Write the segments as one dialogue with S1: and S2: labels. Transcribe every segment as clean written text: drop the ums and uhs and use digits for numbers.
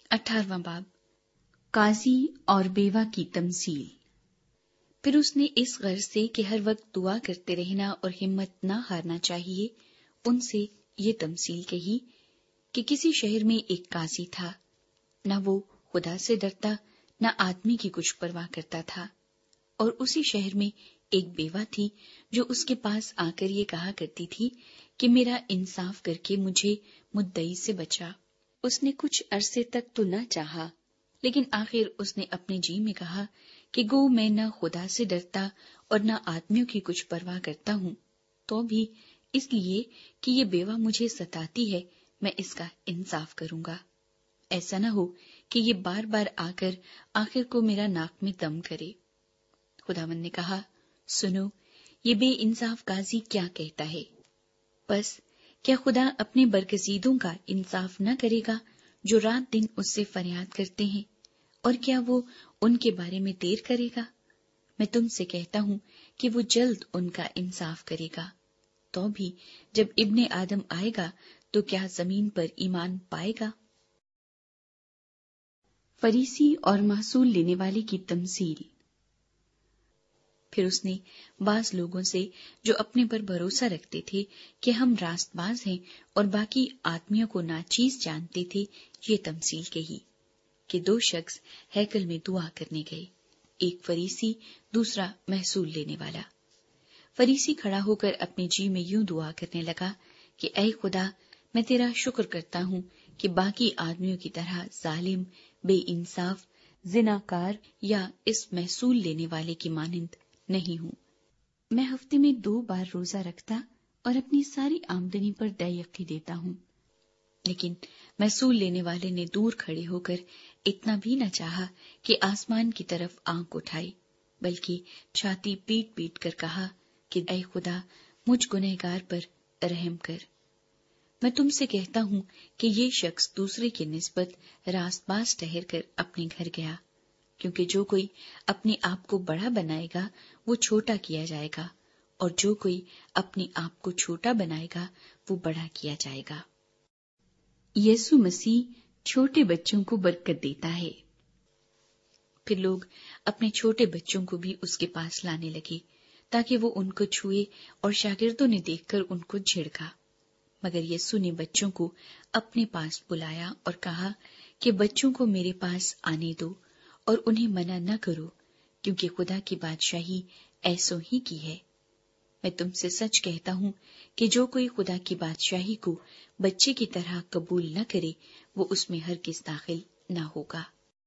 S1: 18واں باب قاضی اور بیوہ کی تمثیل۔ پھر اس نے اس غرض سے کہ ہر وقت دعا کرتے رہنا اور ہمت نہ ہارنا چاہیے، ان سے یہ تمثیل کہی کہ کسی شہر میں ایک قاضی تھا، نہ وہ خدا سے ڈرتا نہ آدمی کی کچھ پرواہ کرتا تھا، اور اسی شہر میں ایک بیوہ تھی جو اس کے پاس آ کر یہ کہا کرتی تھی کہ میرا انصاف کر کے مجھے مدعی سے بچا۔ اس نے کچھ عرصے تک تو نہ چاہا، لیکن آخر اس نے اپنے جی میں کہا کہ گو میں نہ خدا سے ڈرتا اور نہ آدمیوں کی کچھ پرواہ کرتا ہوں، تو بھی اس لیے کہ یہ بیوہ مجھے ستاتی ہے میں اس کا انصاف کروں گا۔ ایسا نہ ہو کہ یہ بار بار آ کر آخر کو میرا ناک میں دم کرے۔ خداوند نے کہا، سنو، یہ بے انصاف قاضی کیا کہتا ہے۔ بس کیا خدا اپنے برگزیدوں کا انصاف نہ کرے گا جو رات دن اس سے فریاد کرتے ہیں، اور کیا وہ ان کے بارے میں دیر کرے گا؟ میں تم سے کہتا ہوں کہ وہ جلد ان کا انصاف کرے گا۔ تو بھی جب ابن آدم آئے گا تو کیا زمین پر ایمان پائے گا؟ فریسی اور محصول لینے والے کی تمثیل۔ پھر اس نے بعض لوگوں سے جو اپنے پر بھروسہ رکھتے تھے کہ ہم راست باز ہیں اور باقی آدمیوں کو ناچیز جانتے تھے، یہ تمثیل کہی کہ دو شخص ہیکل میں دعا کرنے گئے، ایک فریسی دوسرا محصول لینے والا۔ فریسی کھڑا ہو کر اپنے جی میں یوں دعا کرنے لگا کہ اے خدا، میں تیرا شکر کرتا ہوں کہ باقی آدمیوں کی طرح ظالم، بے انصاف، زناکار یا اس محصول لینے والے کی مانند نہیں ہوں۔ میں ہفتے میں 2 بار روزہ رکھتا اور اپنی ساری آمدنی پر دیقی دیتا ہوں۔ لیکن محصول لینے والے نے دور کھڑے ہو کر اتنا بھی نہ چاہا کہ آسمان کی طرف آنکھ اٹھائے، بلکہ چھاتی پیٹ پیٹ کر کہا کہ اے خدا، مجھ گنہگار پر رحم کر۔ میں تم سے کہتا ہوں کہ یہ شخص دوسرے کی نسبت راست باز ٹھہر کر اپنے گھر گیا، کیونکہ جو کوئی اپنے آپ کو بڑا بنائے گا وہ چھوٹا کیا جائے گا، اور جو کوئی اپنے آپ کو چھوٹا بنائے گا وہ بڑا کیا جائے گا۔ یسوع مسیح چھوٹے بچوں کو برکت دیتا ہے۔ پھر لوگ اپنے چھوٹے بچوں کو بھی اس کے پاس لانے لگے تاکہ وہ ان کو چھوئے، اور شاگردوں نے دیکھ کر ان کو جھڑکا۔ مگر یسوع نے بچوں کو اپنے پاس بلایا اور کہا کہ بچوں کو میرے پاس آنے دو اور انہیں منع نہ کرو، کیونکہ خدا کی بادشاہی ایسوں ہی کی ہے۔ میں تم سے سچ کہتا ہوں کہ جو کوئی خدا کی بادشاہی کو بچے کی طرح قبول نہ کرے وہ اس میں ہرگز داخل نہ ہوگا۔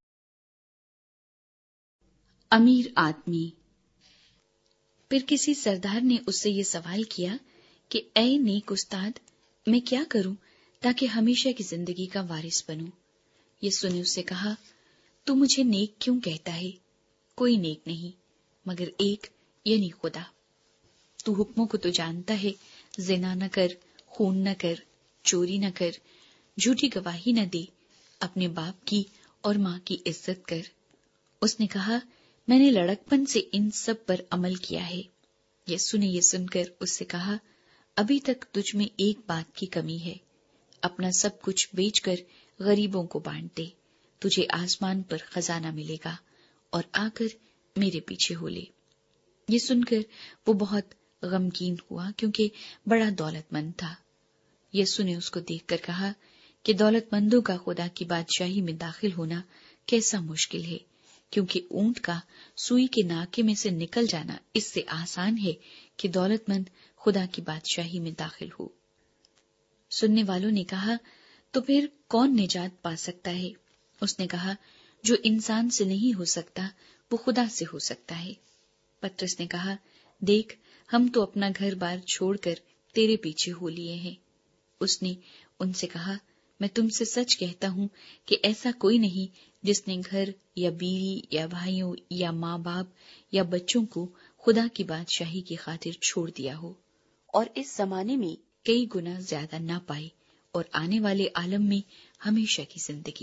S1: امیر آدمی۔ پھر کسی سردار نے اس سے یہ سوال کیا کہ اے نیک استاد، میں کیا کروں تاکہ ہمیشہ کی زندگی کا وارث بنوں؟ یسوع نے اس سے کہا، تو مجھے نیک کیوں کہتا ہے؟ کوئی نیک نہیں مگر ایک، یعنی خدا۔ تو حکموں کو تو جانتا ہے، زنا نہ کر، خون نہ کر، چوری نہ کر، جھوٹی گواہی نہ دے، اپنے باپ کی اور ماں کی عزت کر۔ اس نے کہا، میں نے لڑکپن سے ان سب پر عمل کیا ہے۔ یسوع نے یہ سن کر اس سے کہا، ابھی تک تجھ میں ایک بات کی کمی ہے، اپنا سب کچھ بیچ کر غریبوں کو بانٹ دے، تجھے آسمان پر خزانہ ملے گا، اور آ کر میرے پیچھے ہو لے۔ یہ سن کر وہ بہت غمگین ہوا کیونکہ بڑا دولت مند تھا۔ یسوع نے اس کو دیکھ کر کہا کہ دولت مندوں کا خدا کی بادشاہی میں داخل ہونا کیسا مشکل ہے، کیونکہ اونٹ کا سوئی کے ناکے میں سے نکل جانا اس سے آسان ہے کہ دولت مند خدا کی بادشاہی میں داخل ہو۔ سننے والوں نے کہا، تو پھر کون نجات پا سکتا ہے؟ اس نے کہا، جو انسان سے نہیں ہو سکتا وہ خدا سے ہو سکتا ہے۔ پترس نے کہا، دیکھ، ہم تو اپنا گھر بار چھوڑ کر تیرے پیچھے ہو لیے ہیں۔ اس نے ان سے کہا، میں تم سے سچ کہتا ہوں کہ ایسا کوئی نہیں جس نے گھر یا بیوی یا بھائیوں یا ماں باپ یا بچوں کو خدا کی بادشاہی کی خاطر چھوڑ دیا ہو، اور اس زمانے میں کئی گنا زیادہ نہ پائے، اور آنے والے عالم میں ہمیشہ کی زندگی۔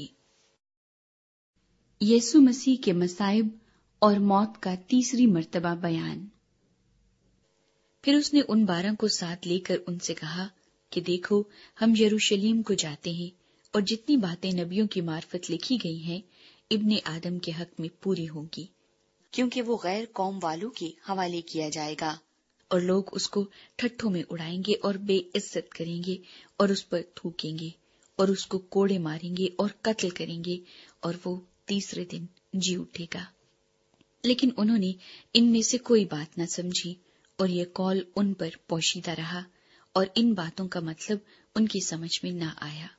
S1: یسوع مسیح کے مصائب اور موت کا تیسری مرتبہ بیان۔ پھر اس نے ان 12 کو ساتھ لے کر ان سے کہا کہ دیکھو، ہم یروشلم کو جاتے ہیں، اور جتنی باتیں نبیوں کی معرفت لکھی گئی ہیں ابن آدم کے حق میں پوری ہوں گی، کیونکہ وہ غیر قوم والوں کے حوالے کیا جائے گا اور لوگ اس کو ٹھٹھوں میں اڑائیں گے اور بے عزت کریں گے اور اس پر تھوکیں گے اور اس کو کوڑے ماریں گے اور قتل کریں گے اور وہ تیسرے دن جی اٹھے گا۔ لیکن انہوں نے ان میں سے کوئی بات نہ سمجھی اور یہ قول ان پر پوشیدہ رہا اور ان باتوں کا مطلب ان کی سمجھ میں نہ آیا۔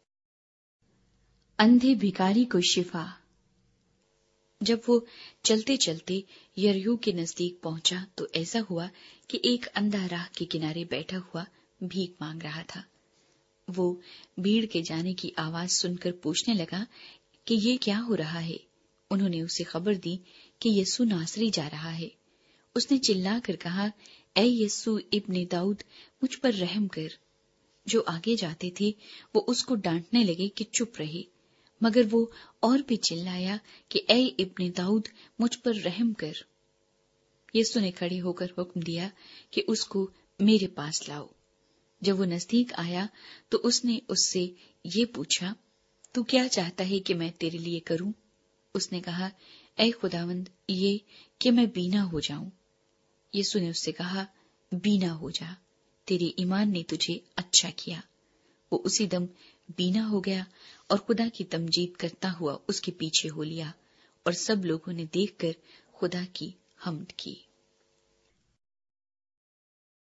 S1: اندھے بھکاری کو شفا۔ جب وہ چلتے چلتے یریحو کے نزدیک پہنچا تو ایسا ہوا کہ ایک اندھا راہ کے کنارے بیٹھا ہوا بھیک مانگ رہا تھا۔ وہ بھیڑ کے جانے کی آواز سن کر پوچھنے لگا کہ یہ کیا ہو رہا ہے۔ انہوں نے اسے خبر دی کہ یسوع ناصری جا رہا ہے۔ اس نے چلا کر کہا، اے یسوع ابن داؤد، مجھ پر رحم کر۔ جو آگے جاتے تھے وہ اس کو ڈانٹنے لگے کہ چپ رہے، مگر وہ اور بھی چلایا کہ اے ابن داؤد، مجھ پر رحم کر۔ یسوع نے کھڑے ہو کر حکم دیا کہ اس کو میرے پاس لاؤ۔ جب وہ نزدیک آیا تو اس نے اس سے یہ پوچھا، تو کیا چاہتا ہے کہ میں تیرے لیے کروں؟ اس نے کہا، اے خداوند، یہ کہ میں بینا ہو جاؤں۔ یسوع نے اس سے کہا، بینا ہو جا، تیرے ایمان نے تجھے اچھا کیا۔ وہ اسی دم بینا ہو گیا اور خدا کی تمجید کرتا ہوا اس کے پیچھے ہو لیا، اور سب لوگوں نے دیکھ کر خدا کی حمد کی۔